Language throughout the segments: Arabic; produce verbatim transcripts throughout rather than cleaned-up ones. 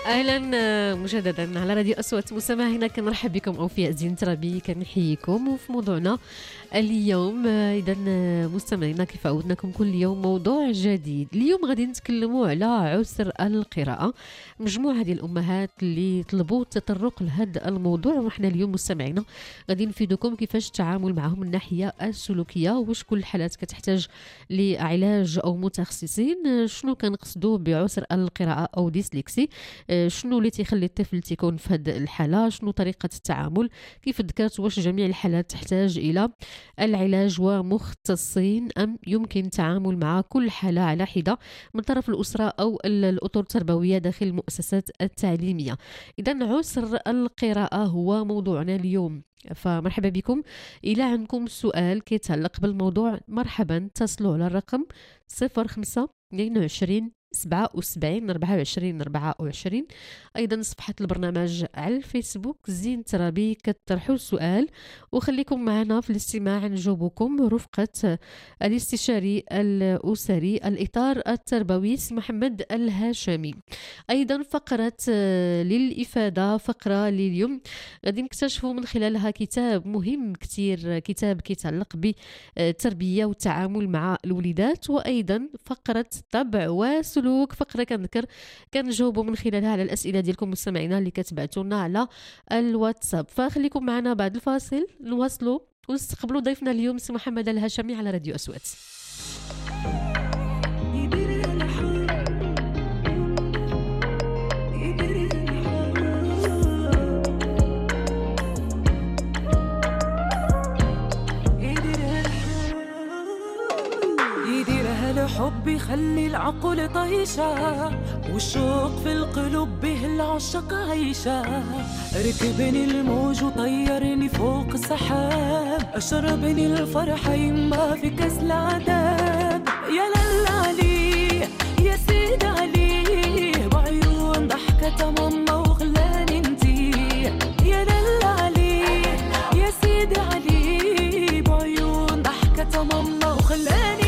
اهلا مجددا على راديو اصوات مستمعينا، كنرحب بكم اوفياء زين ترابي كنحييكم. وفي موضوعنا اليوم اذا مستمعينا كيف عودناكم كل يوم موضوع جديد. اليوم غادي نتكلموا على عسر القراءه، مجموعه ديال الامهات اللي طلبوا التطرق لهذا الموضوع، وحنا اليوم مستمعينا غادي نفيدكم كيفاش التعامل معهم من الناحيه السلوكيه، واش كل الحالات كتحتاج لعلاج او متخصصين، شنو كنقصدوا بعسر القراءه او ديسليكسي، شنو اللي تيخلي الطفل تيكون في هذه الحاله، شنو طريقه التعامل، كيف ذكرت واش جميع الحالات تحتاج الى العلاج ومختصين ام يمكن التعامل مع كل حاله على حده من طرف الاسره او الاطر التربويه داخل المؤسسات التعليميه. اذا عسر القراءه هو موضوعنا اليوم، فمرحبا بكم. إلى عندكم سؤال كيتعلق بالموضوع مرحبا اتصلوا على الرقم صفر خمسة اثنين وعشرين سبعة وسبعين أربعة وعشرين أربعة وعشرين. أيضا صفحة البرنامج على الفيسبوك زين ترابي كتطرحوا السؤال، وخليكم معنا في الاستماع نجاوبكم رفقة الاستشاري الأسري الإطار التربوي محمد الهاشمي. أيضا فقرة للإفادة، فقرة لليوم غادي نكتشفوا من خلالها كتاب مهم كتير، كتاب كيتعلق بالتربية والتعامل مع الوليدات. وأيضا فقرة طبع وسلوك، فقرة كنذكر كنجاوبوا من خلالها على الأسئلة ديالكم مستمعينا اللي كتبعتوا لنا على الواتساب. فخليكم معنا بعد الفاصل نواصلوا ونستقبلوا ضيفنا اليوم سي محمد الهاشمي على راديو أصوات. الحب يخلي العقل طيشة، والشوق في القلوب به العشق عيشة. ركبني الموج وطيرني فوق السحاب، أشربني الفرحة يما في كاس العذاب. يا لال علي يا سيد علي، بعيون ضحكة ماما وغلاني انتي. يا لال علي يا سيد علي، بعيون ضحكة ماما وغلاني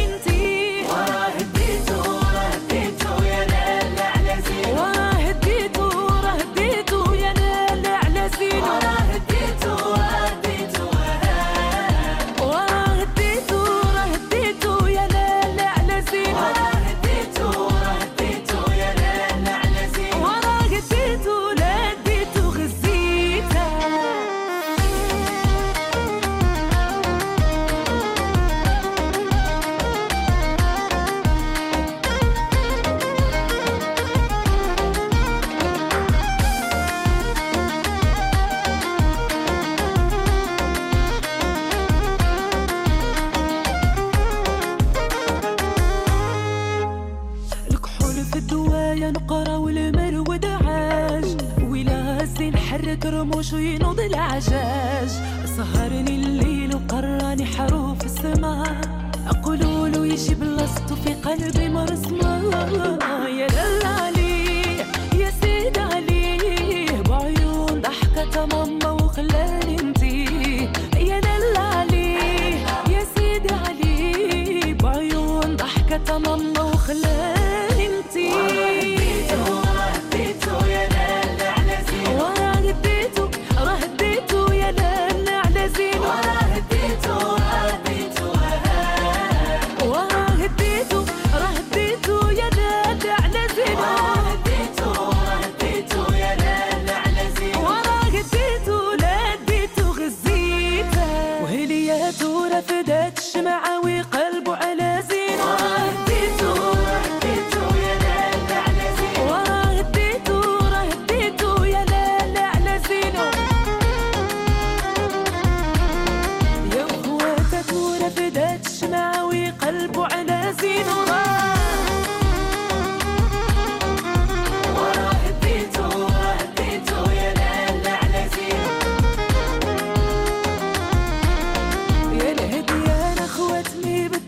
رموش وينوض العجاج. سهرني الليل وقراني حروف السماء، أقولوا له يجي بلاصتو في قلبي مرسمة. يا لال علي يا سيد علي، بعيون ضحكة ماما وخلاني انتي. يا لال علي يا سيد علي، بعيون ضحكة ماما وخلاني انتي. فدات الشمعة وقلبه على زينه، رديته رديته يا لالا على زينه، ورديته رديته يا لالا على زينه. يا اخواتك ورفدات الشمعة وقلبه على زينه، ورديته رديته يا لالا على زينه. اخواتني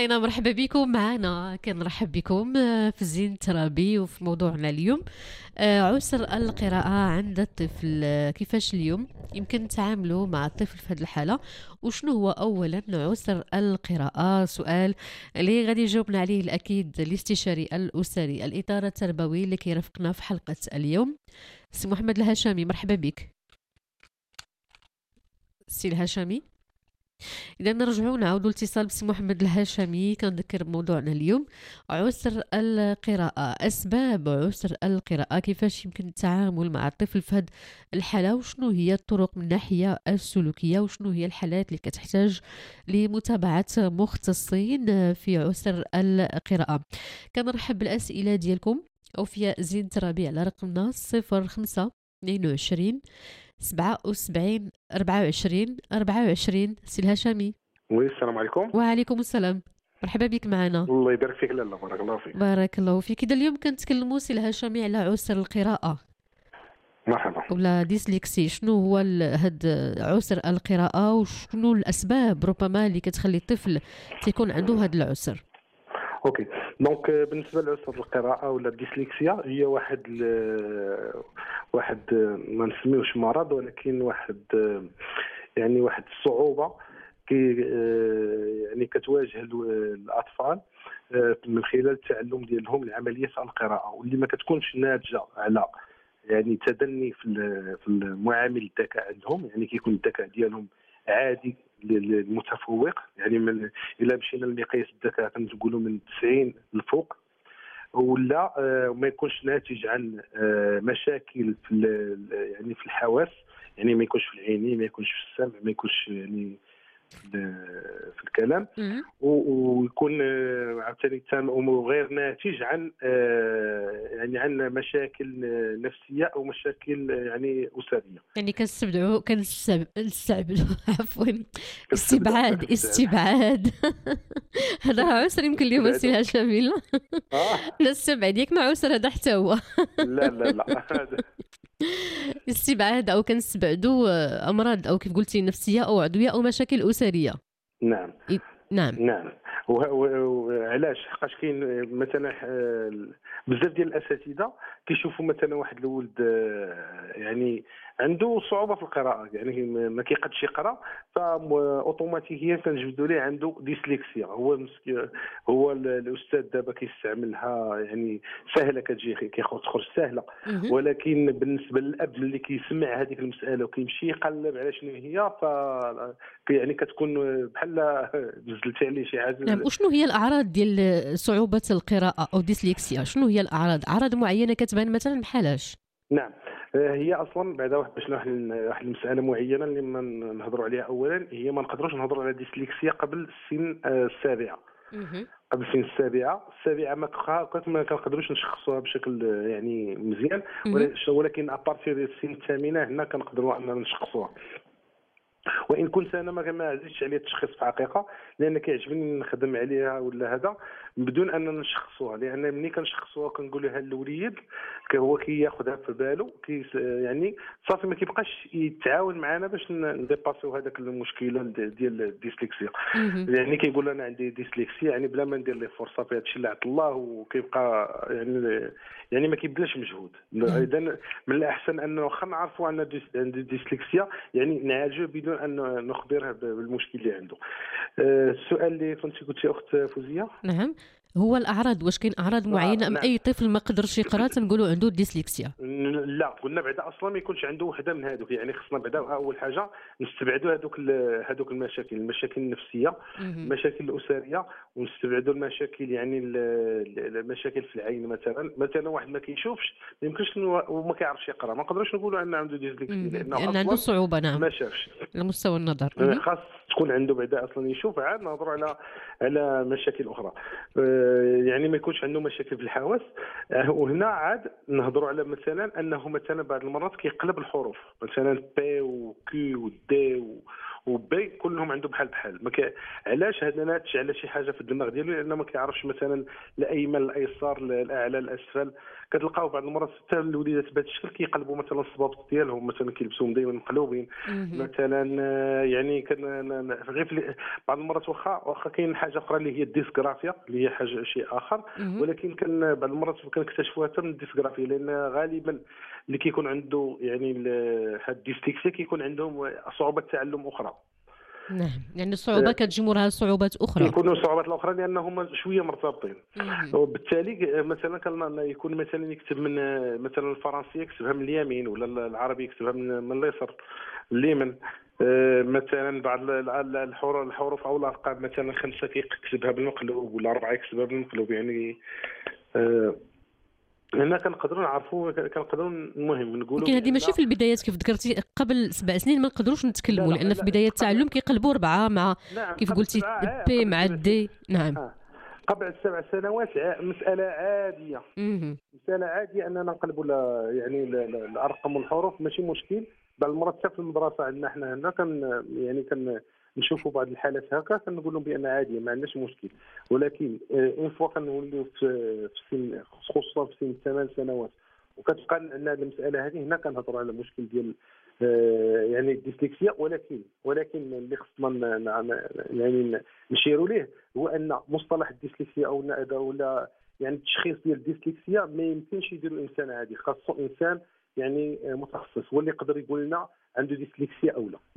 مستمعينا مرحبا بكم معنا، كنرحب بكم في زين ترابي وفي موضوعنا اليوم عسر القراءة عند الطفل. كيفاش اليوم يمكن تعاملوا مع الطفل في هذه الحالة، وشنو هو أولا عسر القراءة؟ سؤال اللي غادي يجاوبنا عليه الأكيد الاستشاري الأسري الإطار التربوي اللي كيرافقنا في حلقة اليوم سي محمد الهاشمي. مرحبا بك سي الهاشمي. إذا نرجعوا نعاودوا الاتصال بسي محمد الهاشمي. كنذكر بموضوعنا اليوم عسر القراءة، أسباب عسر القراءة، كيفاش يمكن التعامل مع الطفل في هذه الحالة، وشنو هي الطرق من الناحية السلوكية، وشنو هي الحالات اللي كتحتاج لمتابعة مختصين في عسر القراءة. كنرحب بالأسئلة ديالكم أوفياء زين ترابي على رقمنا صفر خمسة اثنين وعشرين سبعة وسبعين أربعة وعشرين أربعة وعشرين. سي الهاشمي. وي السلام عليكم. وعليكم السلام، مرحبا بك معنا. الله يبارك فيك لاله، بارك الله فيك. بارك الله فيك. إذا اليوم كنتكلموا سي الهاشمي على عسر القراءة مرحبا ولا ديسليكسي. شنو هو هاد عسر القراءة وشنو الأسباب ربما اللي كتخلي الطفل تيكون عنده هاد العسر؟ اوكي دونك بالنسبه لعسر القراءه ولا الديسليكسيا هي واحد واحد ما نسميوش مرض، ولكن واحد يعني واحد الصعوبه كي يعني كتواجه الاطفال من خلال التعلم ديالهم لعمليه القراءه، واللي ما كتكونش ناتجه على يعني تدني في في المعامل الذكاء عندهم، يعني كيكون الذكاء ديالهم عادي المتفوق، يعني من الى مشينا لمقياس الذكاء كنقولوا من تسعين لفوق، ولا ما يكونش ناتج عن مشاكل في يعني في الحواس، يعني ما يكونش في العينين، ما يكونش في السمع، ما يكونش يعني في الكلام، ويكون عاوتاني غير ناتج عن يعني عن مشاكل نفسيه او مشاكل يعني اسريه. يعني كنستبدعوا كنستعبدوا عفوا استبعاد استبعاد هذا عسر يمكن اليوم سي الهاشمي. لا نستبعد ياك ما عسر هذا حتى هو. لا لا لا استبعاد او كنستبعدوا امراض او كيف قلتي نفسيه او عضويه او مشاكل اسريه. نعم نعم نعم. وعلاش؟ حقاش كاين مثلا بزاف ديال الاساتذه كيشوفوا مثلا واحد الولد يعني عنده صعوبه في القراءه، يعني ما كيقدش يقرا، فاوتوماتيكيا كنجبدوا ليه عنده ديسليكسيا. هو هو الاستاذ دابا كيستعملها يعني سهله، كتجي كيخرج سهله، ولكن بالنسبه للاب اللي كيسمع هذيك المساله وكيمشي يقلب على شنو هي، ف يعني كتكون بحال بزلتي عليه شي حاجه. نعم. وشنو هي الاعراض ديال صعوبه القراءه او ديسليكسيا؟ شنو هي الاعراض؟ اعراض معينه كتبان مثلا بحالاش؟ نعم، هي اصلا بعدا باش واحد واحد المساله معينه اللي ما نهضروا عليها اولا، هي ما نقدروش نهضروا على ديسليكسيا قبل السن السابعه. قبل السن السابعه السابعه ما ما كنقدروش نشخصوها بشكل يعني مزيان، ولكن ابارتير السن الثامنه هنا كنقدروا اننا نشخصوها. وان كنت انا ما عزيزش عليه التشخيص في الحقيقه، لان كيعجبني نخدم عليها ولا هذا بدون اننا نشخصوها، لان ملي كنشخصوها كنقولوها للوليد هو كياخذها في بالو، كي يعني صافي ما كيبقاش يتعاون معنا باش نديباسيو هذاك المشكله ديال الديسليكسيا. يعني كيقول انا عندي ديسليكسيا، يعني بلا ما ندير ليه فرصه في هذا الشيء اللي عطا الله، وكيبقى يعني يعني ما كيبذلش مجهود. اذا من الاحسن انه واخا نعرفوا ان عنده ديسليكسيا يعني نعالجوه بدون ان نخبره بالمشكل اللي عنده. السؤال اللي كنت قلتي اخت فوزيه، نعم، هو الاعراض. واش كاين اعراض معينه ام نعم. اي طفل ما قدرش يقرا تنقولوا عنده ديسليكسيا؟ لا، قلنا بعدا اصلا ما يكونش عنده وحده من هذوك، يعني خصنا بعدا اول حاجه نستبعدوا هذوك هذوك المشاكل المشاكل النفسيه، المشاكل الاسريه، ونستبعدوا المشاكل يعني المشاكل في العين. مثلا مثلا واحد ما كيشوفش ما يمكنش وما كيعرفش يقرا، ما نقدروش نقولوا ان عنده ديسليكسيا لانه لان عنده صعوبه. نعم، ما شافش على مستوى النظر. خاص تكون عنده بعدا اصلا يشوف، عاد نهضروا على على مشاكل اخرى، يعني ما يكونش عنده مشاكل في الحواس. وهنا عاد نهضروا على مثلا انه مثلا بعض المرات كيقلب الحروف، مثلا بي وكي ودي وبي كلهم عنده بحال بحال. ما كي... علاش؟ هذا ناتج على شي حاجه في الدماغ ديالو، لانه ما كيعرفش مثلا الايمن الايسر الاعلى الاسفل، كتلقاو بعض المرات حتى الوليدات بهذا الشكل كيقلبوا مثلا الصبابط ديالهم، مثلا كيلبسوهم دائما مقلوبين مثلا. يعني كان غير في بعض المرات واخا واخا كاين حاجه اخرى اللي هي الديسغرافيا اللي هي حاجه شيء اخر، ولكن كان بعض المرات كنكتشفوها حتى من الديسغرافيا، لان غالبا اللي كيكون عنده يعني هاد الديسلكسيا كيكون عندهم صعوبه تعلم اخرى. نعم، يعني الصعوبه كتجي موراها صعوبات اخرى، يكونوا صعوبات الاخرى لانهم شويه مرتبطين. وبالتالي مثلا كان يكون مثلا يكتب من مثلا الفرنسيه يكتبها من اليمين، ولا العربي يكتبها من من اليسار اليمين. مثلا بعض الحروف الحروف او الارقام مثلا خمسه كيكتبها بالمقلوب، ولا اربعه يكتبها بالمقلوب. يعني هنا كنقدروا نعرفوا كنقدروا المهم نقولوا لكن هذه ماشي في البدايات كيف ذكرتي قبل سبع سنين ما نقدروش نتكلموا، لان في بدايه التعلم كيقلبوا اربعه مع نعم كيف قلتي بي مع دي. نعم آه. قبل سبع سنوات مساله عاديه مم. مساله عاديه اننا نقلبوا يعني الارقام والحروف، ماشي مشكل. بعض المرات حتى في المدرسه عندنا حنا هنا كان يعني كان نشوفوا بعض الحالات هكا كنقول لهم بان عاديه ما عندناش مشكل. ولكن اون فوا كنوليو في سن خصوصا في سن ثمان سنوات وكتبقى عندنا المساله هذه، هنا كنهضروا على مشكل ديال يعني الديسلكسيا. ولكن ولكن اللي خصنا يعني نشيروا ليه هو ان مصطلح الديسلكسيا او ولا يعني التشخيص ديال الديسلكسيا ما يمكنش يديروا انسان عادي، خاصه انسان يعني متخصص هو اللي يقدر يقول لنا عنده ديسلكسيا او لا.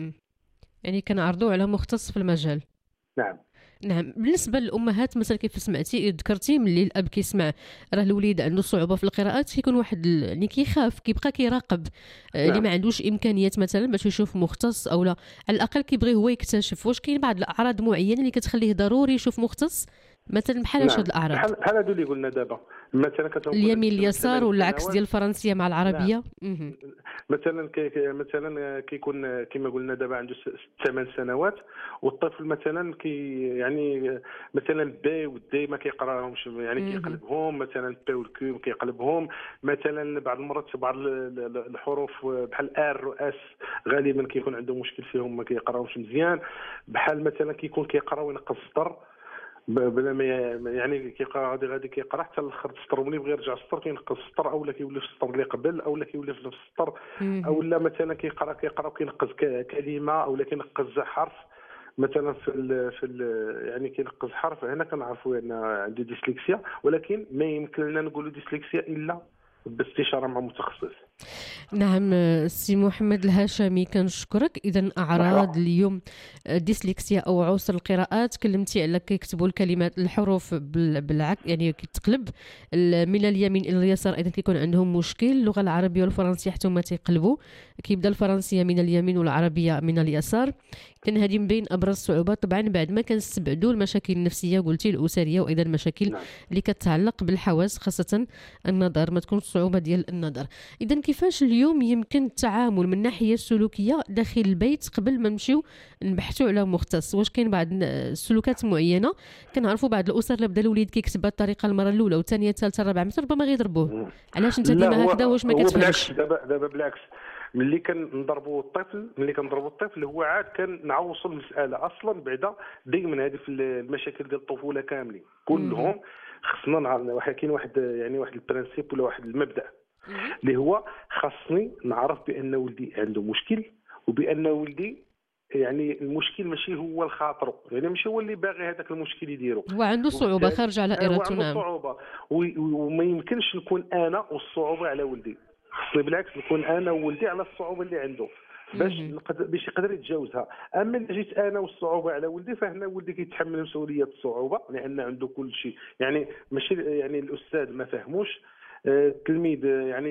يعني كنعرضوا على مختص في المجال. نعم نعم. بالنسبه للامهات مثلا كيف سمعتي ذكرتي ملي الاب كيسمع راه الوليد عنده صعوبه في القراءات كيكون واحد يعني كيخاف كيبقى كيراقب اللي نعم. ما عندوش امكانيات مثلا باش يشوف مختص او لا، على الاقل كيبغي هو يكتشف واش كاين بعض الاعراض معينه اللي كتخليه ضروري يشوف مختص مثلا بحال نعم. هاد الاعراض بحال بحال هادو اللي قلنا دابا مثلا اليمين اليسار ولا العكس ديال الفرنسيه مع العربيه. نعم. مثلا كي مثلا كيكون كما قلنا دابا عنده ثمان سنوات والطفل مثلا كي يعني مثلا بي والدي ما كيقراهمش يعني كيقلبهم، مثلا بي والكيو ما كيقلبهم، مثلا بعض المرات بعض الحروف بحال ار واس غالبا كيكون عنده مشكل فيهم ما كيقراهمش مزيان. بحال مثلا كيكون كيقرا وينقص السطر بلا ما يعني كيقرا غادي غادي كيقرا حتى الاخر السطر ملي بغى يرجع السطر كينقص السطر اولا كيولي في السطر اللي قبل اولا كيولي في نفس السطر اولا مثلا كيقرا كيقرا وكينقص كلمه اولا كينقص حرف مثلا في ال في ال يعني كينقص حرف. هنا كنعرفوا ان عنده ديسلكسيا، ولكن ما يمكن لنا نقولوا ديسلكسيا الا باستشاره مع متخصص. نعم سي محمد الهاشمي كنشكرك. اذا اعراض اليوم ديسلكسيا او عسر القراءات، كلمتي على كيكتبوا الكلمات الحروف بالعكس يعني كتقلب من اليمين الى اليسار، اذا كيكون عندهم مشكل. اللغه العربيه والفرنسيه حتى هما تيقلبوا، كيبدا الفرنسيه من اليمين والعربيه من اليسار. كان هذه من بين ابرز الصعوبات طبعا بعد ما كنستبعدوا المشاكل النفسيه قلتي الاسريه، وايضا المشاكل نعم. اللي كتتعلق بالحواس خاصه النظر، ما تكون الصعوبه ديال النظر. اذا كيفاش اليوم يمكن التعامل من الناحيه السلوكيه داخل البيت قبل ما نمشيو نبحثوا على مختص؟ واش كاين بعض السلوكات معينه كنعرفوا بعض الاسر اللي بدا الوليد كيكتب بهذه الطريقه المره الاولى والثانيه الثالثه الرابعه ربما غيضربوه، علاش انت ديما هكذا؟ واش ما كتفهمش؟ دابا دابا بالعكس، ملي كنضربوا الطفل ملي كنضربوا الطفل هو عاد كنعوصوا المساله اصلا بعدا دائما هذه في المشاكل ديال الطفوله كاملين كلهم خصنا نعرف كاين واحد يعني واحد البرانسيب ولا واحد المبدا اللي هو خاصني نعرف بان ولدي عنده مشكل، وبان ولدي يعني المشكل ماشي هو الخاطر، يعني ماشي هو اللي باغي هذاك المشكل يديرو، هو عنده صعوبه خارج على ارادته. نعم عنده صعوبه وما يمكنش نكون انا والصعوبه على ولدي، خصني بالعكس نكون انا وولدي على الصعوبه اللي عنده باش نقدر باش يقدر يتجاوزها. اما الا جيت انا والصعوبه على ولدي فهنا ولدي كيتحمل مسؤوليه الصعوبه لان عنده كل شيء، يعني ماشي يعني الاستاذ ما فهموش، التلميذ يعني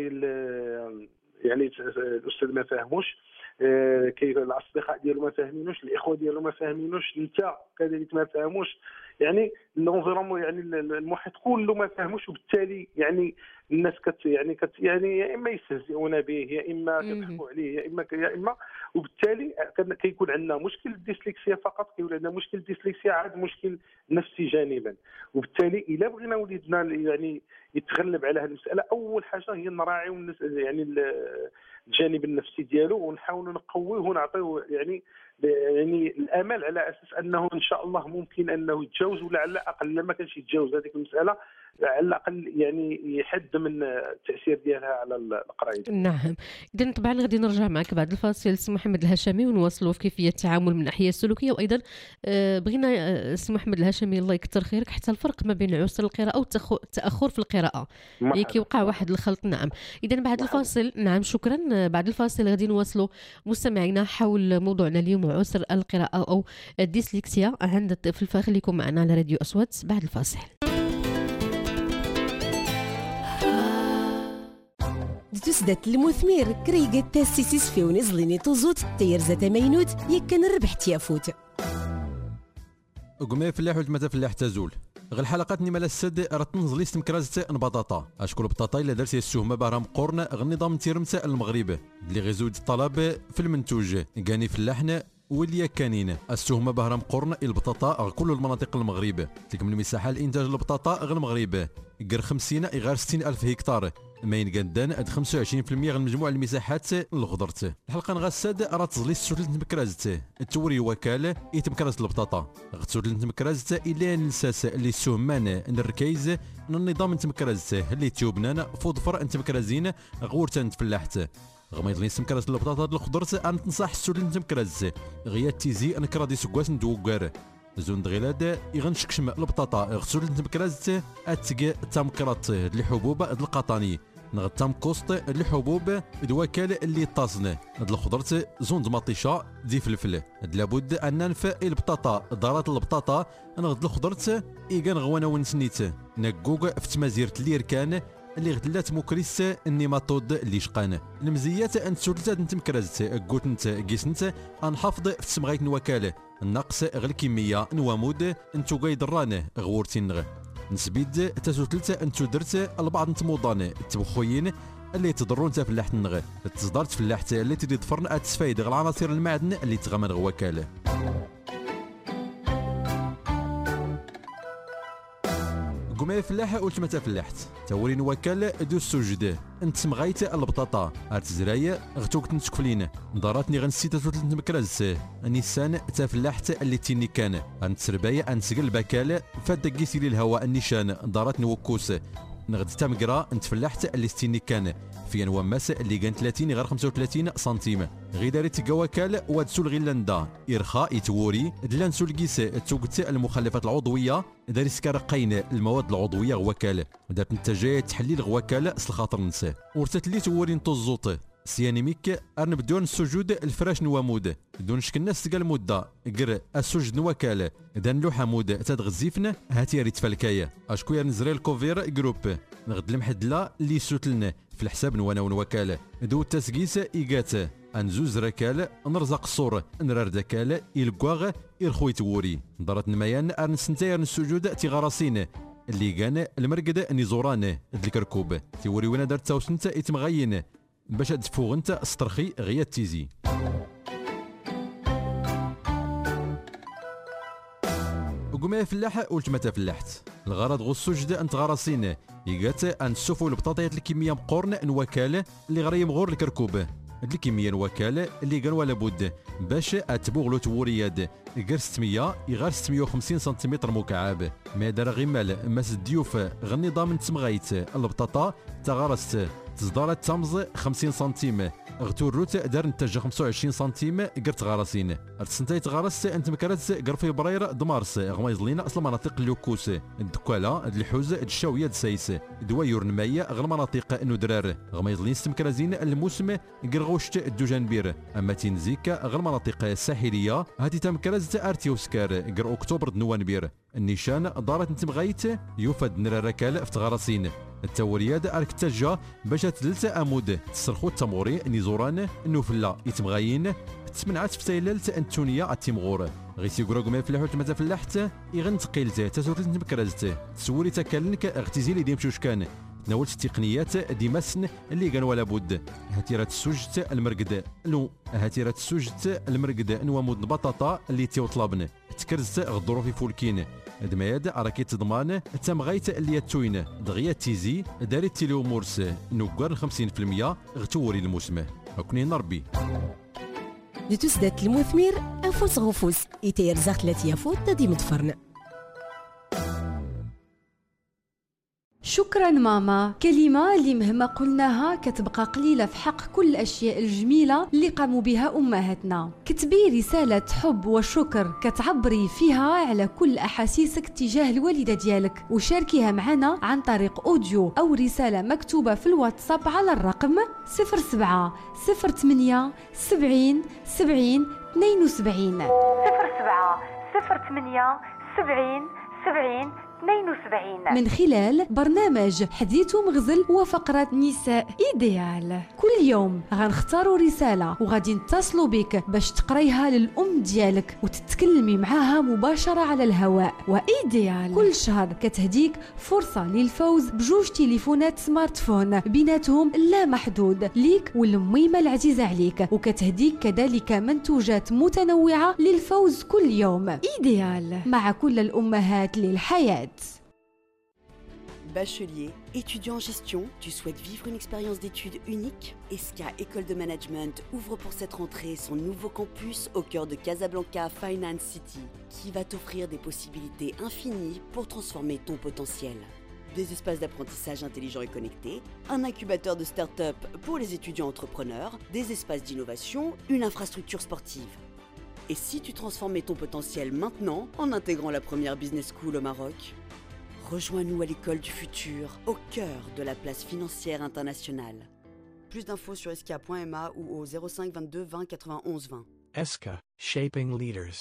يعني الاستاذ ما فهموش، كي الاصدقاء ديالو ما فاهمينوش، الاخوه ديالو ما فاهمينوش، انت كذلك ما فاهموش، يعني الانفيرونمون يعني المحيط كله ما فاهموش، وبالتالي يعني الناس كت يعني كت يعني يا اما يستهزئون به يا اما كيضحكوا عليه يا اما يا اما وبالتالي كيكون عندنا مشكل الديسلكسيا فقط، كيكون عندنا مشكل الديسلكسيا عاد مشكل نفسي جانبا. وبالتالي الا بغينا وليدنا يعني يتغلب على هذه المساله اول حاجه هي نراعيو يعني الجانب النفسي ديالو ونحاولوا نقويه ونعطيوه يعني يعني الامل على اساس انه ان شاء الله ممكن انه يتجاوز، ولا على الاقل ما كانش يتجاوز هذيك المساله على الاقل يعني يحد من التاثير ديالها على القرايه. نعم. اذا طبعا غادي نرجع معك بعد الفاصل سي محمد الهاشمي ونواصلوا في كيفيه التعامل من الناحيه السلوكيه. وايضا بغينا سي محمد الهاشمي الله يكثر خيرك حتى الفرق ما بين عسر القراءه والتاخر في القراءه اللي كيوقع واحد الخلط. نعم. اذا بعد الفاصل نعم شكرا. بعد الفاصل غادي نواصلوا مستمعينا حول موضوعنا اليوم عسر القراءه او الديسلكسيا عند الطفل. فخليكم معنا على راديو أصوات بعد الفاصل. تسدت المثمير كريقة تاسيسيس في ونزليني توزوت تيرزة تمينوت يكن الربح تيافوت وقمي فلاح وجمة فلاح تزول غير الحلقات نيمال السد راه تنزل يستم كرازة البطاطا اشكون البطاطا الا درتي السهمه بارام قرن غنظام تيرمتا المغرب اللي غيزود الطلب في المنتوج كاني فلاحنا واللي كانين السهمه بهرم قرن البطاطا غير كل المناطق المغرب تكمل المساحه الانتاج البطاطا غير المغرب غير خمسين غير ستين الف هكتار ما ينقدان اد خمسة وعشرين بالمئة غير مجموع المساحات الخضرت. الحلقه نغسد راه تزلي السوتل تمكرازت التوري وكاله يتمكراز البطاطا غتسوتل تمكرازت الى نساس اللي سهمان الركايز النظام تمكرازت اللي تيوبنان فوضفر انت مكرازين غورتان تفلاحت غما يضلي سمكراز البطاطا د الخضرت انا تنصح السوتل نتمكراز غيا تيزي انك رادي سكواس ندوكار زون دغيلاد يغنشكشم البطاطا غسول نتمكراز اتكي تمكرات الحبوب د القطاني نغتام كوست الحبوب دواكال اللي طازن د الخضرت زون دماطيشه دي فلفل لابد ان ننفع البطاطا دارات البطاطا نغد الخضرت ايغان غوانا ونسنيت نكوك في تمازيرت ليركان اللي غدلات موكريس النيماتود اللي شقان المزيات ان تسولتات نتمكرازت قلت انت قيسنت انحافظ في تسمغيت نوكاله النقص غير الكميه نوامود انتو قايدران غورتين غ نسبيد تسولتلت انتو درت البعض نتموضان التبخويين اللي تضرون تا فلاحت النغ تصدرت فلاحت اللي تدي ضفرن اتسفايد غير العناصر المعدن اللي تغمر غوكاله. قمي فلاح قلت متى فلاحت تورين وكال دو السجد انت سمغايت البطاطا ارتزرايا غتوك تنتكفلين داراتني غنسيت توتل نتمكراز نيسان تا فلاحت اللي تيني كان انت سربايا انسقل البكال فاد قيسي الهواء النيشان داراتني وكوس نغد تامقرا انت فلاحت اللي ستيني كان في نواماس اللي كان ثلاثين غير خمسة وثلاثين سنتيم غير داريت كواكال وادسول غيلاندا ارخاء يتوري دلان سولكيس توقت المخلفات العضويه داري سكرقين المواد العضويه غوكال دارت نتاجه تحليل غوكال الخاطر نسى ورتت لي توري نطزوط سيانيميك ارنبدون السجود الفراش نوامود دون شك الناس قال مده قر السجود نوكال دان لو حمود تدغزيفنا هاتي ريت فالكايه اشكو نزري الكوفير جروب نغد المحدله اللي سوتلنا في الحساب نوانا ونوكاله دو التسقيس ايقات انزوز ركال نرزق الصور نراردكال الكواغ الخوي توري دارت نميان ارن سنتير السجود تيغراسين اللي كان المرقد نيزوران الكركوب تيوري وين دارت تاوسنت يتمغين باش تفوغ انت استرخي غيا تيزي. وقمي فلاح قلت متى فلاحت الغرض غو السجد انت غراسين يقات ان تسوفو البطاطيات الكميه مقورن نوكال اللي غري مغور الكركوب الكميه نوكال اللي قال ولا بد باش اتبوغلو تورياد غير ستمية غير ستمية وخمسين سنتيمتر مكعب ما دار غمال ماس الضيوف غير نظام تمغيت البطاطا تغرست تصدرت تمز خمسين سنتيم غتوروت دار نتاج خمسة وعشرين سنتيم قرت غراسين ارتسنتاي تغرست انت مكرت قر فبراير دمارس غما يزلينا اصل مناطق اليوكوس الدكاله الحوز الشاويه سايس دوايور نمايا غير مناطق ندرار غما يزلين استمكرازين الموسم قر غوشت الدوجانبير اما تنزيك غير مناطق الساحليه هاتي تمكرز ارتي وسكار قر اكتوبر نوانبير النيشان دارت نتمغيت يوفد نراركال في تغراسين التورياد اركتاجا باش تدلت امود تسرخو التموري نيزوران نوفلا يتمغاين تسمنعات في تايلالت انتونيا التيمغور غيسي كراكو ما فلاحوت متا فلاحت يغن تقيلت تسورت نتمكرزت تسوري تاكلنك اغتزيلي ديم شوشكان تناولت التقنيات ديماسن اللي كان ولا بد هاتيرة السجت المرقد لو هاتيرة السجت المرقد نوامود بطاطا اللي تيوطلبن تكرزت غدرو في فولكين دماياد راكي تضمان تمغيت اللي توين دغيا تيزي داري تيليو مورس نوكار خمسين بالمئة غتوري الموسم هاكوني نربي لتسدات المثمير أفوس غفوس إتير زاخلة يافوت دي متفرن شكرا ماما، كلمة اللي مهما قلناها كتبقى قليلة في حق كل الأشياء الجميلة اللي قاموا بها أمهاتنا. كتبي رسالة حب وشكر كتعبري فيها على كل أحاسيسك تجاه الوالدة ديالك، وشاركيها معنا عن طريق أوديو أو رسالة مكتوبة في الواتساب على الرقم صفر سبعة صفر ثمانية سبعين سبعين اثنين وسبعين صفر سبعة صفر ثمانية سبعين سبعين اثنين وسبعين، من خلال برنامج حديث مغزل وفقرة نساء إيديال. كل يوم غنختاروا رسالة وغادي نتصلوا بك باش تقريها للأم ديالك وتتكلمي معاها مباشرة على الهواء. وإيديال كل شهر كتهديك فرصة للفوز بجوج تليفونات سمارت فون بيناتهم لا محدود ليك والميمة العزيزة عليك، وكتهديك كذلك منتوجات متنوعة للفوز كل يوم. إيديال مع كل الأمهات للحياة. Bachelier, étudiant en gestion, tu souhaites vivre une expérience d'études unique? E S C A École de Management ouvre pour cette rentrée son nouveau campus au cœur de Casablanca Finance City, qui va t'offrir des possibilités infinies pour transformer ton potentiel. Des espaces d'apprentissage intelligents et connectés, un incubateur de start-up pour les étudiants entrepreneurs, des espaces d'innovation, une infrastructure sportive. Et si tu transformais ton potentiel maintenant en intégrant la première business school au Maroc? Rejoins-nous à l'école du futur, au cœur de la place financière internationale. Plus d'infos sur S K A point M A ou au zéro cinq vingt-deux vingt quatre-vingt-onze vingt. S K A, Shaping Leaders.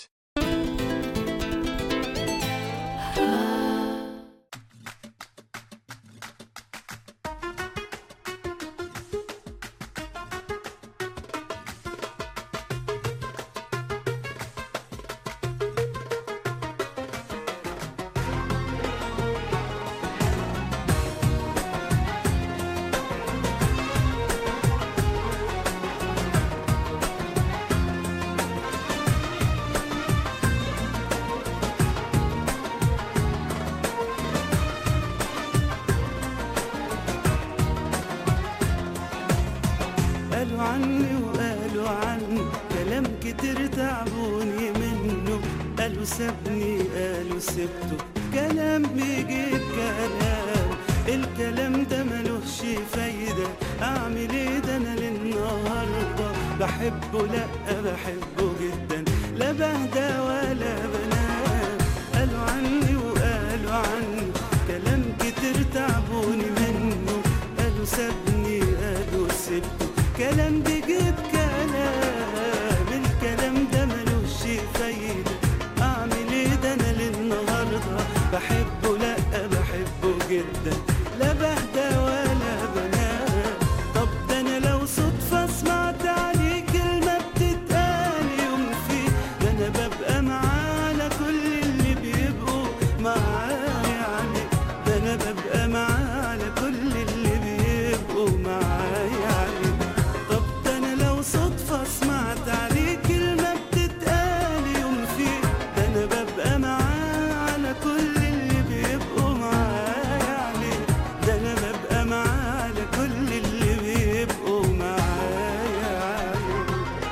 قالوا عني وقالوا عني كلام كتير تعبوني منه، قالوا سابني قالوا سبته، كلام بيجيب كلام، الكلام ده ملوش فايدة، أعمل إيه ده أنا للنهاردة بحبه لأ بحبه جدا، لا بهدى ولا بنام. قالوا عني وقالوا عني كلام كتير تعبوني منه، قالوا سابني قالوا سبته، كلام بيجيب كلام، الكلام ده ملوش فايدة، أعمل إيه ده أنا للنهاردة بحبه لأ بحبه جدا، لا بهدى ولا بنام. طب ده أنا لو صدفة سمعت عليه كلمة بتتقال يوم فيه، ده أنا ببقى معاه على كل اللي بيبقوا معايا عليه، ده أنا ببقى معاه على كل اللي بيبقوا معايا عليه. صدفة سمعت عليه كلمة بتتقال يوم فيه، ده أنا ببقى معاه على كل اللي بيبقوا معايا عليه، ده أنا ببقى معاه على كل اللي بيبقوا معايا عليه.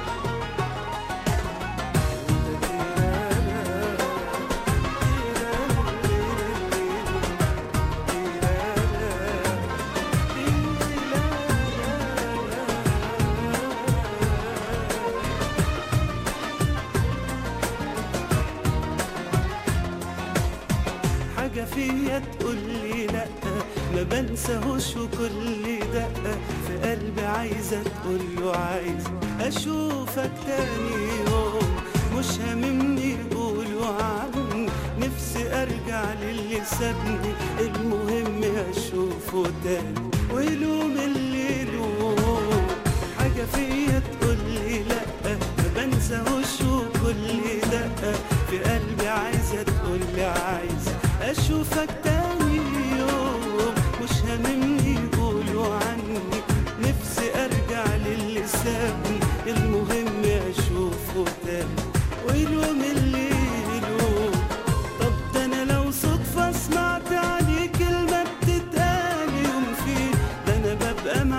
حاجة فيا تقولي لأ ما بنساهوش، وكل دقة في قلبي عايزة تقوله عايز أشوفك تاني يوم، مش هاممني يقولوا عني، نفسي أرجع للي سابني، المهم أشوفه تاني ويلوم اللي يلوم. حاجة فيا تقولي لأ ما بنساهوش، وكل دقة في قلبي عايزة تقولي عايز أشوفك تاني يوم، مش هاممني يقولوا عني، نفسي أرجع للي سابني، المهم أشوفه تاني ويلوم اللي يلوم. طب ده أنا لو صدفة سمعت عليه كلمة بتتقال يوم فيه، ده أنا ببقى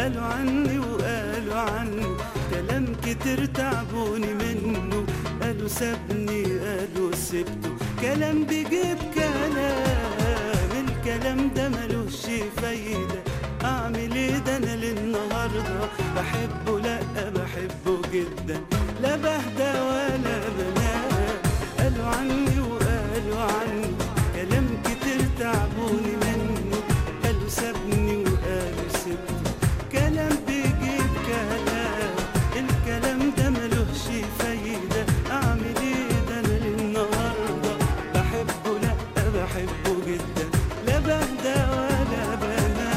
قالوا عني وقالوا عني كلام كتير تعبوني منه، قالوا سابني قالوا سبته، كلام بيجيب كلام، الكلام ده ملوش فايدة، اعمل ايه ده انا للنهارده بحبه، لا بحبه جدا، لا بهدى ولا بنام، قالوا عني وقالوا عني كلام كتير تعبوني منه، قالوا سابني وقالوا سبته، كلام بيجيب كلام، الكلام ده ملوش فايدة، اعمل ايه ده انا للنهارده بحبه، لا بحبه جدا، لا بهدى ولا بنام.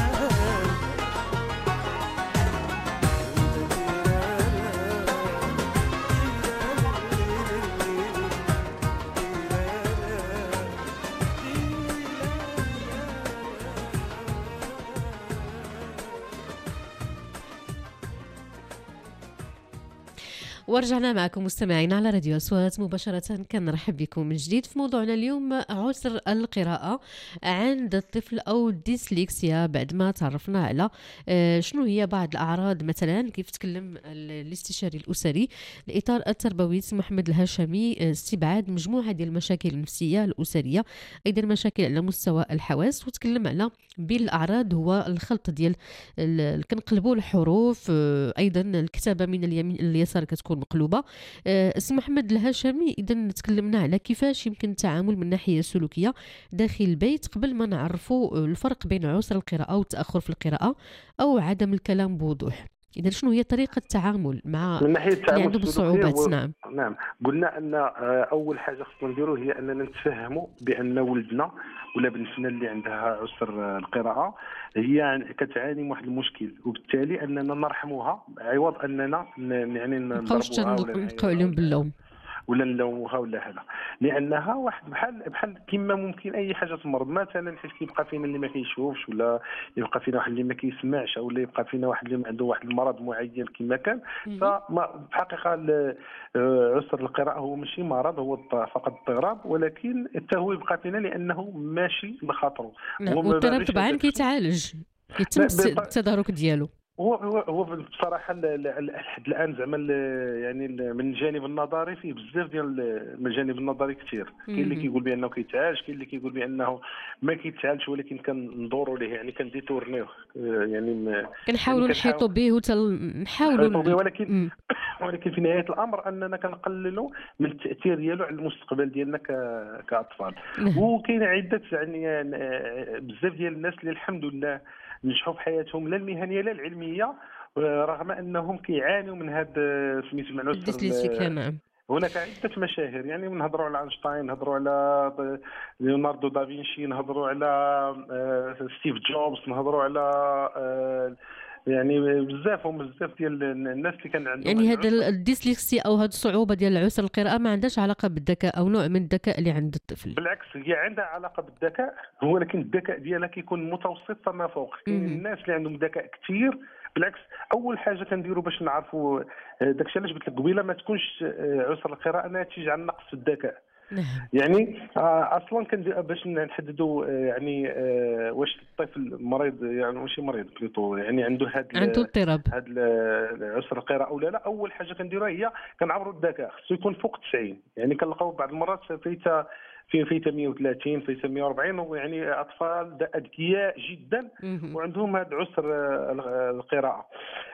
ورجعنا معكم مستمعينا على راديو أصوات مباشرة. كنرحب بكم من جديد في موضوعنا اليوم، عسر القراءة عند الطفل أو الديسليكسيا. بعد ما تعرفنا على شنو هي بعض الأعراض، مثلا كيف تكلم الاستشاري الأسري الإطار التربوي محمد الهاشمي، استبعاد مجموعة ديال المشاكل النفسية الأسرية، أيضا مشاكل على مستوى الحواس، وتكلم على بين الأعراض هو الخلط ديال كنقلبوا الحروف، أيضا الكتابة من اليمين اليسار كتكون مقلوبه. اسم محمد الهاشمي. اذا تكلمنا على كيفاش يمكن التعامل من الناحيه السلوكيه داخل البيت قبل ما نعرفوا الفرق بين عسر القراءه والتاخر في القراءه او عدم الكلام بوضوح. اذا شنو هي طريقه التعامل مع من ناحيه التعامل اللي عندهم الصعوبات؟ و... نعم نعم قلنا ان اول حاجه خصنا نديرو هي اننا نتفهموا بان ولدنا ولا بنتنا اللي عندها عسر القراءه هي كتعاني من واحد المشكل، وبالتالي اننا نرحموها عوض اننا يعني نضربوها ولا نبقاو عليهم باللوم ولا نلوموها ولا هذا، لانها واحد بحال بحال كما ممكن اي حاجه تمرض، مثلا حيت كيبقى فينا اللي ما كيشوفش، ولا يبقى فينا واحد اللي ما كيسمعش، او يبقى فينا واحد اللي عنده واحد المرض معين كما كان. فما الحقيقه عسر القراءه هو ماشي مرض، هو فقط اضطراب، ولكن حتى هو يبقى فينا لانه ماشي بخاطره. والاضطراب طبعا كيتعالج، يتم التدارك ديالو. هو هو هو بصراحه لحد الان زعما يعني من الجانب النظري فيه بزاف ديال من الجانب النظري كثير، كاين اللي كيقول بانه كيتعالج، كاين اللي كيقول بانه ما كيتعالجش ولكن كندوروا ليه، يعني كنديتورنيوه، يعني كنحاولوا نحيطوا به ونحاولوا ولكن ولكن في نهايه الامر اننا كنقللوا من التاثير ديالو على المستقبل ديالنا كاطفال. وكاين عده يعني بزاف ديال الناس اللي الحمد لله نجحوا في حياتهم لا المهنيه لا العلميه، رغم انهم كيعانوا من هذا سميتو معنا الديسليكسيا. نعم هناك عده مشاهير، يعني نهضروا على اينشتاين، نهضروا على ليوناردو دافنشي، نهضروا على ستيف جوبز، نهضروا على يعني بزاف هم بزاف ديال الناس اللي كان عندهم يعني هذا الديسليكسيا او هذه الصعوبه ديال عسر القراءه ما عندهاش علاقه بالذكاء او نوع من الذكاء اللي عند الطفل. بالعكس هي عندها علاقه بالذكاء، ولكن الذكاء ديالها كيكون متوسط فما فوق. كاين الناس اللي عندهم ذكاء كثير. بالعكس اول حاجه كنديروا باش نعرفوا داكشي علاش قلت لك قبيله ما تكونش عسر القراءه ناتج عن نقص في الذكاء. يعني اصلا كان باش نحددوا يعني واش الطفل مريض، يعني ماشي مريض بليطو، يعني عنده هذا عنده اضطراب هذا عسر القراءه ولا لا. اول حاجه كنديروها هي كنعبروا الذكاء، خصو يكون فوق تسعين، يعني كنلقاو بعض المرات فيتا في فيتا مية وثلاثين فيتا مية وأربعين، ويعني اطفال اذكياء جدا وعندهم هذا عسر القراءه.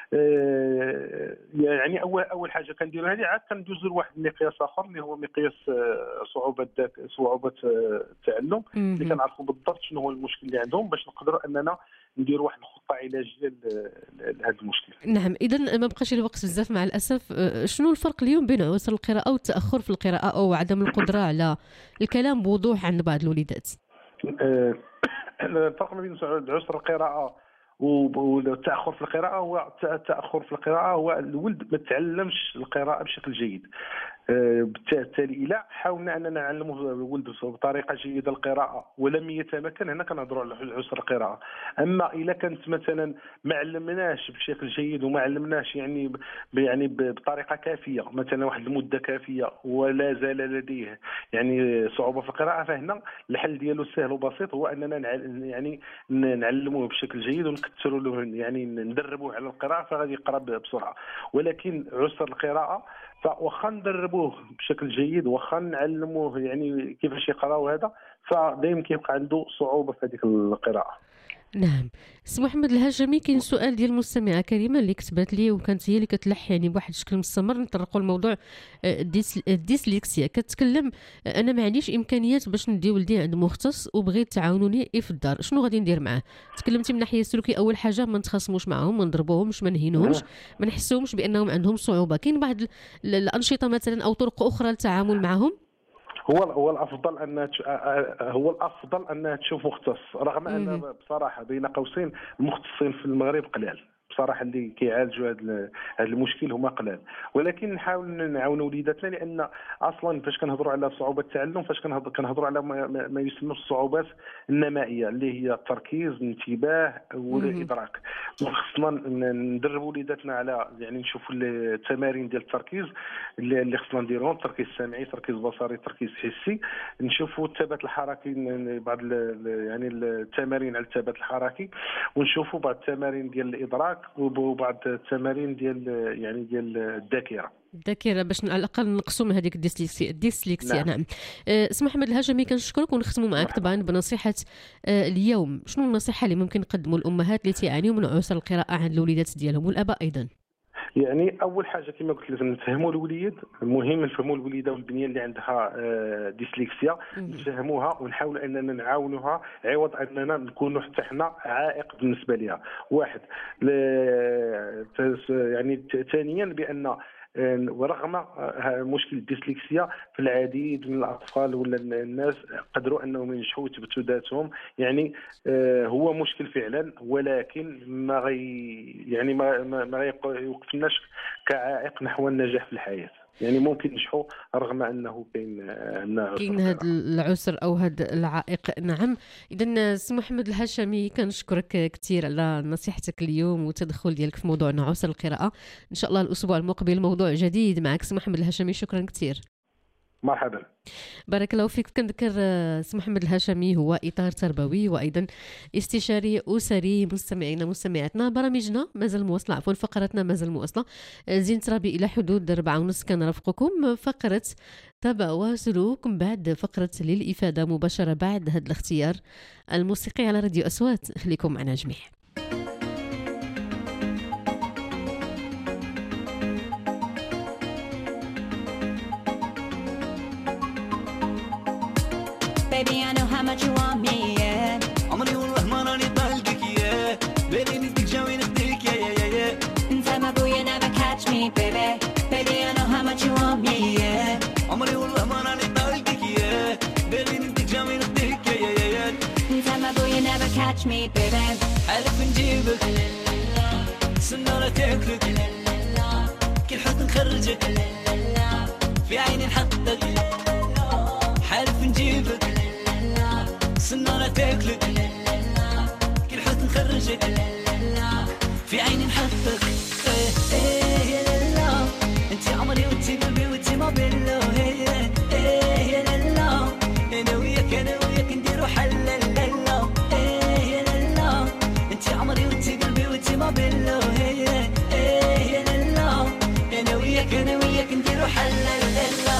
يعني اول اول حاجه كنديروا هذه، عاد كندوزوا لواحد المقياس اخر اللي هو مقياس صعوبه صعوبه التعلم، اللي كنعرفوا بالضبط شنو هو المشكل اللي عندهم باش نقدروا اننا نديروا واحد الخطه علاجيه لهذا المشكل. نعم اذا ما بقاش الوقت بزاف مع الاسف. شنو الفرق اليوم بين عسر القراءه والتاخر في القراءه او عدم القدره على الكلام بوضوح عند بعض الوليدات؟ الفرق ما بين عسر القراءه والتاخر في القراءه هو التاخر في القراءه هو الولد ما تعلمش القراءه بشكل جيد. بالتالي الى حاولنا اننا نعلموا الولد بطريقه جيده القراءه ولم يتمكن، هنا كنهضروا على عسر القراءه. اما الا كانت مثلا ما علمناش بشكل جيد وما علمناش يعني يعني بطريقه كافيه، مثلا واحد المده كافيه ولا زال لديه يعني صعوبه في القراءه، فهنا الحل ديالو سهل وبسيط، هو اننا يعني نعلموه بشكل جيد ونكثروا له يعني ندربوه على القراءه فغادي يقرا بسرعه. ولكن عسر القراءه فواخا ندربوه بشكل جيد واخا نعلموه يعني كيفاش يقرا وهذا، فدائما كيبقى عنده صعوبه في هذيك القراءه. نعم. سي محمد الهاشمي، كاين سؤال ديال المستمعه كريمه اللي كتبات لي وكانت هي اللي كتلح يعني بواحد الشكل مستمر نطرقوا لموضوع الديسليكسيا. كتكلم انا ما عنديش امكانيات باش ندي ولدي عند مختص وبغيت تعاونوني في الدار، شنو غادي ندير معاه؟ تكلمتي من ناحيه السلوكيه، اول حاجه ما نتخاصموش معاهم، ما نضربوهمش، ما نهينوهمش، ما نحسوهمش بانهم عندهم صعوبه. كاين بعض الانشطه مثلا او طرق اخرى للتعامل معهم؟ هو هو الافضل ان هو الافضل ان تشوف مختص، رغم ان بصراحه بين قوسين المختصين في المغرب قلال بصراحه اللي كيعالجوا هذا هذا المشكل هما قلال. ولكن نحاول نعاونوا وليداتنا، لان اصلا فاش كنهضروا على صعوبه التعلم فاش كنهضروا على ما, ما يسمى الصعوبات النمائيه اللي هي التركيز، الانتباه والادراك. خصنا ندربوا وليداتنا على يعني نشوفوا التمارين ديال التركيز اللي, اللي خصنا نديروهم، التركيز السمعي، التركيز البصري، التركيز الحسي. نشوفوا الثبات الحركي، بعض يعني التمارين على الثبات الحركي، ونشوفوا بعض التمارين ديال الادراك وبعض التمارين ديال يعني ديال الذاكره الذاكره باش على الاقل نقصوا من هذيك الديسليكسيا الديسليكسيا نعم, نعم. اسم محمد الهاشمي، كنشكرك ونختموا معك طبعا بنصيحه اليوم. شنو النصيحه اللي ممكن نقدموا للامهات اللي تيعانيوا من عسر القراءه عند الوليدات ديالهم والاباء ايضا؟ يعني اول حاجه كما قلت لك نفهموا الوليد، المهم نفهموا الوليده والبنيه اللي عندها ديسليكسيا، نفهموها ونحاول اننا نعاونوها عوض اننا نكونوا حتى حنا عائق بالنسبه لها. واحد يعني ثانيا بان ورغم مشكل الديسليكسيا في العديد من الاطفال ولا الناس قدروا انهم ينجحوا ويثبتوا ذاتهم، يعني هو مشكل فعلا، ولكن ما غي يعني ما ما يوقفناش كعائق نحو النجاح في الحياه. يعني ممكن نجحوا رغم انه كاين عندنا كاين هذا العسر او هذا العائق. نعم. اذا سي محمد الهاشمي، كنشكرك كثير على نصيحتك اليوم والتدخل ديالك في موضوعنا عسر القراءه. ان شاء الله الاسبوع المقبل موضوع جديد معك سي محمد الهاشمي. شكرا كثير. مرحبا. بارك الله فيك. كنذكر سي محمد الهاشمي هو اطار تربوي وايضا استشاري اسري. مستمعينا مستمعاتنا، برامجنا مازال مواصله، عفوا فقرتنا مازال مواصله. زين ترابي الى حدود أربعة ونص كنرافقكم فقره تبع وسلوك، من بعد فقره للافاده مباشره بعد هذا الاختيار الموسيقي على راديو اصوات. خليكم معنا جميع. Baby, I know how much you want me, yeah. عمري والله ما راني طالقك يا بالي نسيك جاوي نخديك يا يا يا انت ما بويا never catch me, baby. Baby, I know how much you want me, yeah. عمري والله ما راني طالقك يا بالي نسيك جاوي نخديك يا يا يا انت ما بويا never catch me, baby. حالف نجيبك سنارة تاكلك كل حزن نخرجك في عيني نحطك، حالف نجيبك سنارة تاكلك كل حزن نخرجك في عيني نحطك. ايه ايه يا لالا انتي عمري وانتي قلبي وانتي ما بيلو. ايه ايه يا لالا انا وياك انا وياك نديرو حل لالا. ايه يا لالا انتي عمري وانتي قلبي وانتي ما بيلو. ايه ايه يا لالا انا وياك انا وياك نديرو حل لالا.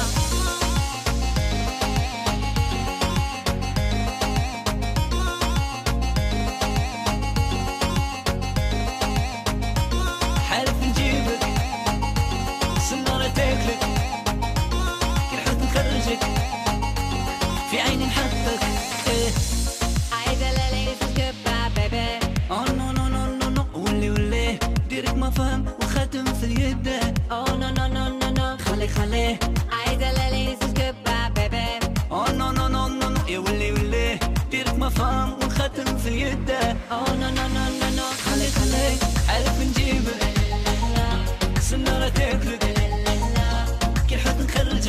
خليه عايزة لالي نسيس كبا بيبي. Oh no no no no no يا ولي ولي ديرك مفهوم والختم في يده. Oh no no no no no خلي خلي حلف نجيبك سنارة تاكلك كل حد نخرج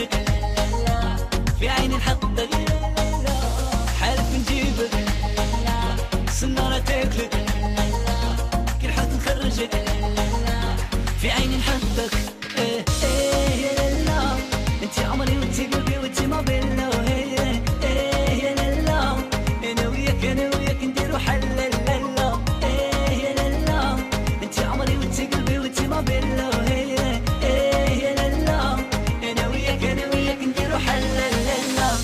نخرجك في عيني نحطك ايه ايه يا لالا انت عمري وانت قلبي وانت ما بينا ايه ايه يا لالا انا وياك انا وياك نديرو حل لالا ايه يا لالا انت عمري وانت قلبي وانت ما بينا ايه ايه يا لالا انا وياك انا وياك نديرو حل لالا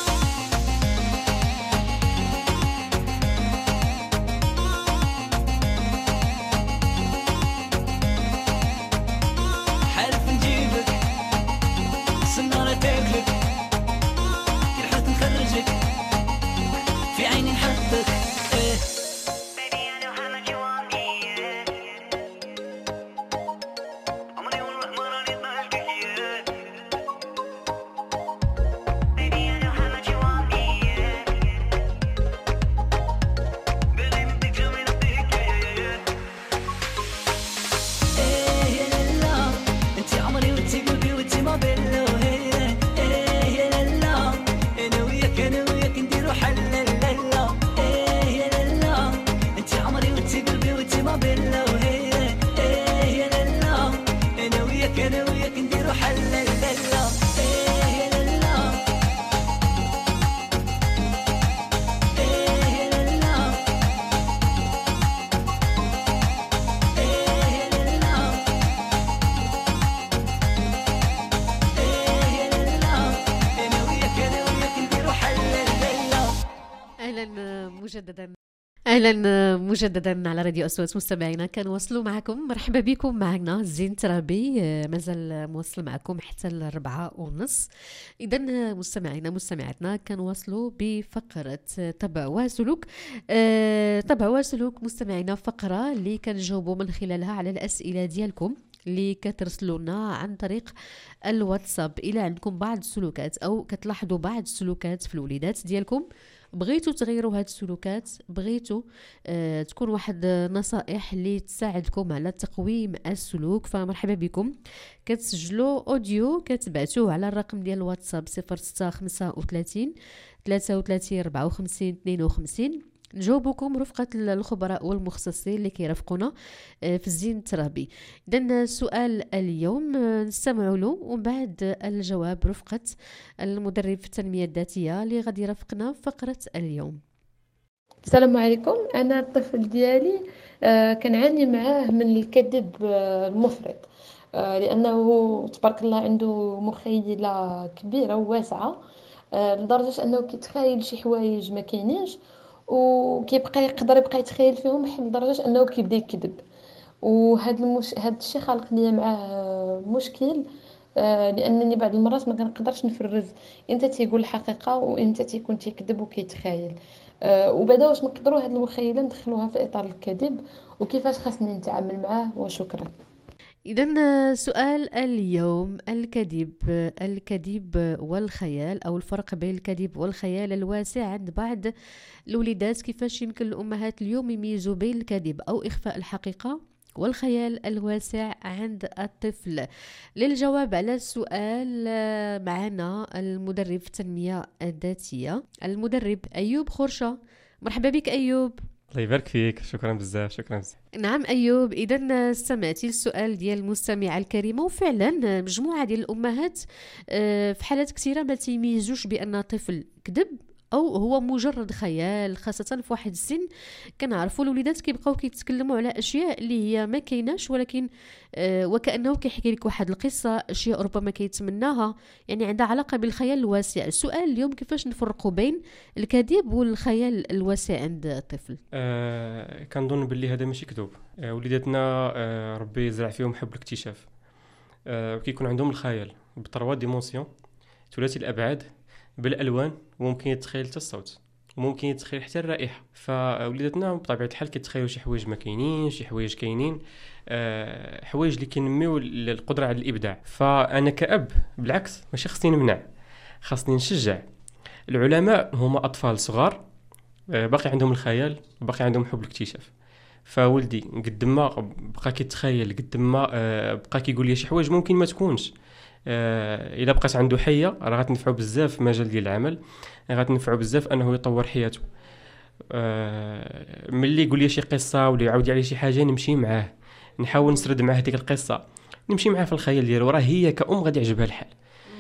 حالف نجيبك سنارة تاكلك كل حد نخرجك في عيني نحطك ايه Baby, I know how much you want me, yeah. عمري والله ما راني ضايقك, yeah. Baby, I know how much you want me, yeah. بالي منك جميل نديك, yeah, yeah, yeah. ايه يا لالا انت عمري وانت قلبي وانت ما بينا ايه ايه يا لالا انا وياك انا وياك نديرو حل لالا ايه يا لالا انت عمري وانت قلبي وانت ما بينا ايه ايه يا لالا انا وياك انا وياك نديرو حل لالا ايه يا لالا ايه يا لالا ايه يا لالا ايه يا لالا انا وياك انا وياك نديرو حل لالا اهلا مجددا اهلا مجددا على راديو اصوات مستمعينا. كنواصلوا معكم. مرحبا بكم معنا زين ترابي مازال موصل معكم حتى الربعة ونص. اذا مستمعينا مستمعاتنا كنواصلوا بفقره طبع وسلوك. أه طبع وسلوك مستمعينا فقره اللي كنجاوبوا من خلالها على الاسئله ديالكم اللي كترسلوا لنا عن طريق الواتساب. الى عندكم بعض السلوكات او كتلاحظوا بعض السلوكات في الوليدات ديالكم، بغيتوا تغيروا هاد السلوكات، بغيتوا آه تكون واحد نصائح اللي تساعدكم على تقويم السلوك، فمرحبا بكم. كتسجلوا اوديو كتبعتوه على الرقم ديال الواتساب صفر ستة خمسة وثلاثين ثلاثة وثلاثين أربعة وخمسين اثنين وخمسين. نجاوبكم رفقة الخبراء والمختصين اللي كيرافقونا في الزين الترابي. إذن سؤال اليوم نستمعوا له ومن بعد الجواب رفقة المدرب في التنمية الذاتية اللي غادي يرافقنا في فقرة اليوم. السلام عليكم. انا الطفل ديالي آه كنعاني معاه من الكذب آه المفرط، آه لانه تبارك الله عنده مخيله كبيره وواسعه، آه لدرجه انه كيتخيل شي حوايج ما كاينينش وكيبقى يقدر يبقى يتخيل فيهم حتى لدرجه انه كيبدا يكذب. وهذا المش... هذا الشيء خلق لي معاه مشكل، آه لانني بعض المرات ما كنقدرش نفرز امتى تيقول الحقيقه وامتى تيكون تيكذب وكيتخايل. أه وبعدا واش نقدروا هذه المخيله ندخلوها في اطار الكذب وكيفاش خاصني نتعامل معاه؟ وشكرا. إذن سؤال اليوم الكذب الكذب والخيال أو الفرق بين الكذب والخيال الواسع عند بعض الوليدات. كيفاش يمكن الأمهات اليوم يميزوا بين الكذب أو إخفاء الحقيقة والخيال الواسع عند الطفل؟ للجواب على السؤال معنا المدرب في التنمية الذاتية المدرب أيوب خرشة. مرحبا بك أيوب. الله يبارك فيك. شكرا بزاف. شكرا بزاف. نعم أيوب، إذا استمعتي للسؤال ديال المستمعة الكريمة، وفعلا مجموعة ديال الأمهات في حالات كثيرة ما تيميزوش بأن طفل كذب او هو مجرد خيال، خاصه في واحد السن كنعرفوا الوليدات كيبقاو كيتكلموا على اشياء اللي هي ما كايناش، ولكن آه وكانه كيحكي لك واحد القصه، اشياء ربما كيتمناها، يعني عندها علاقه بالخيال الواسع. السؤال اليوم كيفاش نفرقوا بين الكذب والخيال الواسع عند الطفل؟ آه كنظن باللي هذا ماشي كذوب. آه وليداتنا آه ربي يزرع فيهم حب الاكتشاف، آه وكيكون عندهم الخيال بطروا ديمونسيون ثلاثي الابعاد بالالوان، وممكن يتخيل حتى الصوت، وممكن يتخيل حتى الرائحه. فوليداتنا بطبيعه الحال كيتخيلوا شي حوايج ما كاينين، شي حوايج كاينين، أه حوايج اللي كينميو القدره على الابداع. فانا كأب بالعكس ماشي خصني نمنع، خاصني نشجع. العلماء هما اطفال صغار أه باقي عندهم الخيال، باقي عندهم حب الاكتشاف. فولدي قد ما بقى كيتخيل، قد ما أه بقى كيقول لي شي حوايج ممكن ما تكونش، آه، الا بقات عنده حيه راه غتنفعو بزاف في مجال ديال العمل، غتنفعو بزاف انه يطور حياته. آه، ملي يقول لي شي قصه ولا يعاود عليه شي حاجه نمشي معاه، نحاول نسرد معاه هذيك القصه، نمشي معاه في الخيال ديالو، راه هي كأم غادي يعجبها الحال.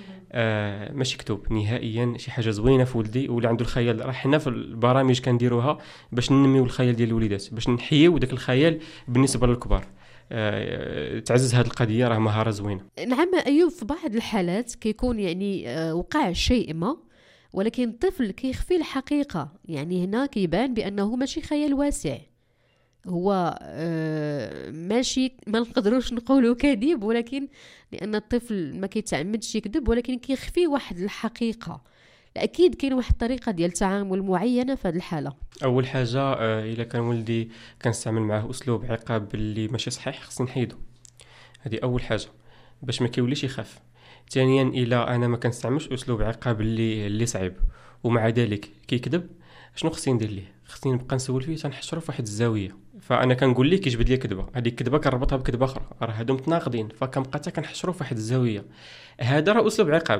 آه ماشي كتب نهائيا، شي حاجه زوينه في ولدي ولا عنده الخيال. راه حنا في البرامج كنديروها باش ننميو الخيال ديال الوليدات، باش نحييو داك الخيال بالنسبه للكبار. آه تعزز هذه القضيه، راه مهاره زوينه. نعم ايوب، في بعض الحالات كيكون يعني آه وقع شيء ما، ولكن الطفل كيخفي الحقيقه. يعني هنا كيبان بانه ماشي خيال واسع، هو آه ماشي، ما نقدروش نقولوا كذب، ولكن لان الطفل ما كيتعمدش يكذب، ولكن كيخفي واحد الحقيقه. اكيد كاين واحد الطريقه ديال تعامل معينه في هذه الحاله. اول حاجه آه الا كان ولدي كنستعمل معاه اسلوب عقاب اللي ماشي صحيح، خصني نحيدو. هذه اول حاجه باش ما كيوليش يخاف. ثانيا الا انا ما كنستعملش اسلوب عقاب اللي اللي صعيب ومع ذلك كيكذب، شنو خصني ندير ليه؟ خصني نبقى نسول فيه، تنحشرو في واحد الزاويه. فانا كنقول ليه كيجبد لي كذبه، هذيك الكذبه كنربطها بكذبه اخرى، راه هادو متناقضين، فكنبقى حتى كنحشرو في واحد الزاويه. هذا راه اسلوب عقاب.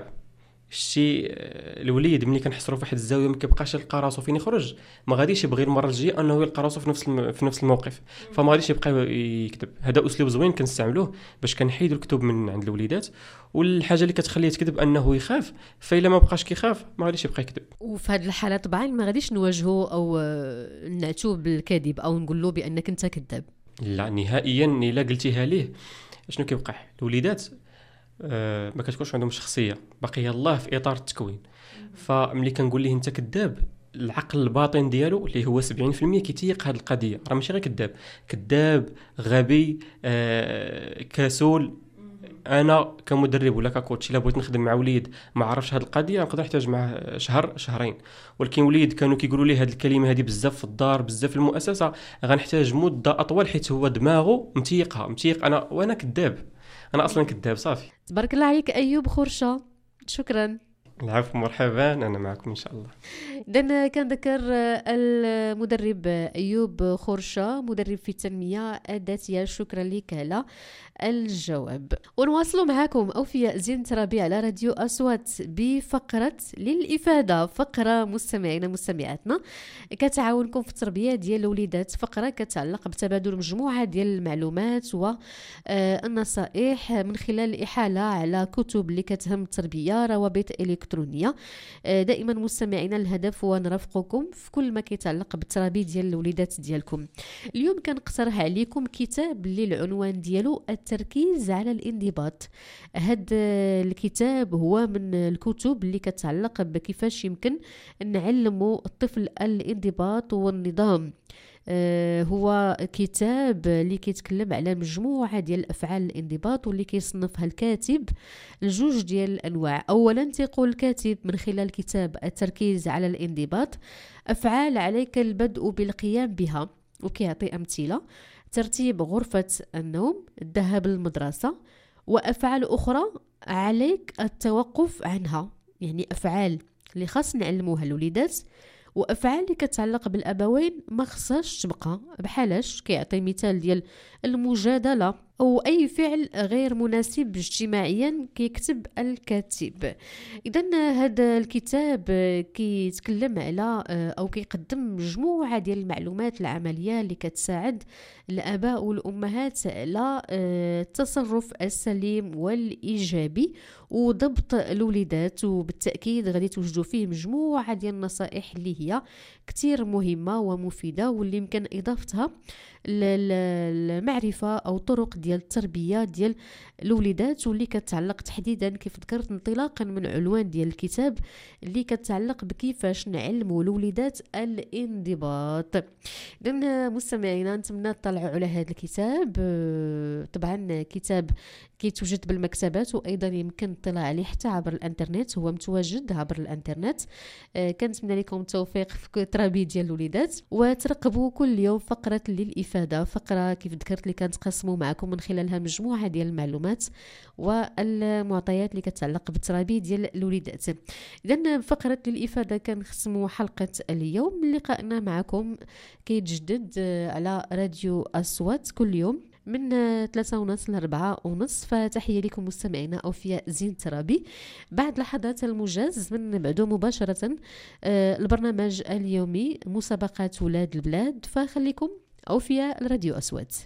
شي الوليد ملي كنحصرو في واحد الزاويه ما كيبقاش يلقى راسو فين يخرج، ما غاديش يبغي المره الجايه انه يلقى راسو في نفس الم... في نفس الموقف، فما غاديش يبقى يكذب. هذا اسلوب زوين كنستعملوه باش كنحيدوا الكذوب من عند الوليدات. والحاجه اللي كتخليه يكذب انه يخاف، فإلا ما بقاش كيخاف ما غاديش يبقى يكذب. وفي هذه الحاله طبعا ما غاديش نواجهه او نعتوه بالكذب او نقول له بانك انت كذاب، لا نهائيا. الا قلتيها ليه شنو كيوقع؟ الوليدات أه ما كتكونش عندهم شخصيه، باقي الله في اطار التكوين. فملي كنقول ليه انت كذاب، العقل الباطن ديالو اللي هو سبعين بالمئة كيتيق هذه القضيه، راه ماشي غير كذاب، كذاب غبي أه كسول. انا كمدرب ولا ككوتش الا بغيت نخدم مع وليد ما عرفش هذه القضيه نقدر نحتاج معاه شهر شهرين، ولكن وليد كانوا كيقولوا لي هذه الكلمه هذه بزاف في الدار بزاف في المؤسسه، غنحتاج مده اطول حيت هو دماغه متيقها متيق انا وانا كذاب، انا اصلا كذاب صافي. تبارك الله عليك ايوب خورشه، شكرا. العفو، مرحبا، انا معكم ان شاء الله. اذا كنذكر المدرب ايوب خورشه، مدرب في التنميه الذاتيه، شكرا لك على الجواب. ونواصلوا معكم اوفياء زين ترابي على راديو اصوات بفقره للافاده، فقره مستمعينا مستمعاتنا كتعاونكم في التربيه ديال الوليدات، فقره كتعلق بتبادل مجموعه ديال المعلومات والنصائح من خلال الاحاله على كتب اللي كتهم التربيه، روابط الكترونيه. دائما مستمعينا الهدف هو نرافقكم في كل ما كيتعلق بالتربيه ديال الوليدات ديالكم. اليوم كنقترح عليكم كتاب اللي العنوان ديالو التركيز على الانضباط. هذا الكتاب هو من الكتب اللي كتعلق بكيفاش يمكن نعلموا الطفل الانضباط والنظام. آه هو كتاب اللي كيتكلم على مجموعة ديال الأفعال الانضباط واللي كيصنفها الكاتب الجوج ديال الأنواع. أولا تيقول الكاتب من خلال كتاب التركيز على الانضباط: أفعال عليك البدء بالقيام بها، وكيعطي أمثلة: ترتيب غرفة النوم، الذهاب للمدرسة، وأفعال أخرى عليك التوقف عنها. يعني أفعال اللي خاص نعلموها الوليدات، وافعال اللي كتعلق بالابوين ما خصهاش تبقى. بحالاش كيعطي مثال ديال المجادله او اي فعل غير مناسب اجتماعيا كيكتب الكاتب. اذا هذا الكتاب كيتكلم على او كيقدم مجموعه ديال المعلومات العمليه اللي كتساعد الاباء والامهات على التصرف السليم والايجابي وضبط الوليدات. وبالتاكيد غادي توجدوا فيه مجموعه ديال النصائح اللي هي كتير مهمه ومفيده، واللي يمكن اضافتها المعرفه او طرق ديال التربيه ديال الوليدات، واللي كتعلق تحديدا كيف ذكرت انطلاقا من عنوان ديال الكتاب اللي كتعلق بكيفاش نعلموا الوليدات الانضباط. اذا مستمعينا نتمنى تطلعوا على هذا الكتاب. طبعا كتاب كيتوجد بالمكتبات وايضا يمكن الاطلاع عليه حتى عبر الانترنت، هو متواجد عبر الانترنت. كنتمنى لكم التوفيق في التربيه ديال الوليدات، وترقبوا كل يوم فقره للافاده، فقره كيف ذكرت اللي كنتقسموا معكم من خلالها مجموعه ديال المعلومات والمعطيات اللي كتعلق بالتربيه ديال الوليدات. اذا فقره للافاده كنختموا حلقه اليوم. لقائنا معكم كيتجدد على راديو اصوات كل يوم من ثلاثة ونص لأربعة ونص. فتحية لكم مستمعينا أوفياء زين ترابي. بعد لحظات المجاز من نبعدو مباشرة البرنامج اليومي مسابقات ولاد البلاد، فخليكم أوفياء الراديو أصوات.